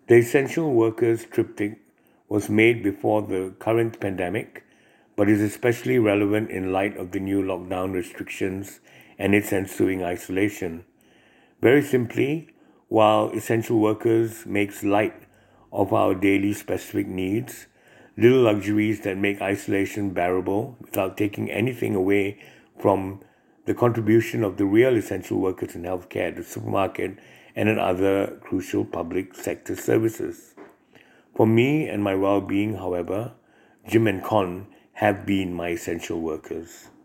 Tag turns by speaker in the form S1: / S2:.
S1: The essential workers triptych was made before the current pandemic, but is especially relevant in light of the new lockdown restrictions and its ensuing isolation. Very simply, while essential workers makes light of our daily specific needs, little luxuries that make isolation bearable without taking anything away from the contribution of the real essential workers in healthcare, the supermarket, and in other crucial public sector services. For me and my well being, however, Jim and Con have been my essential workers.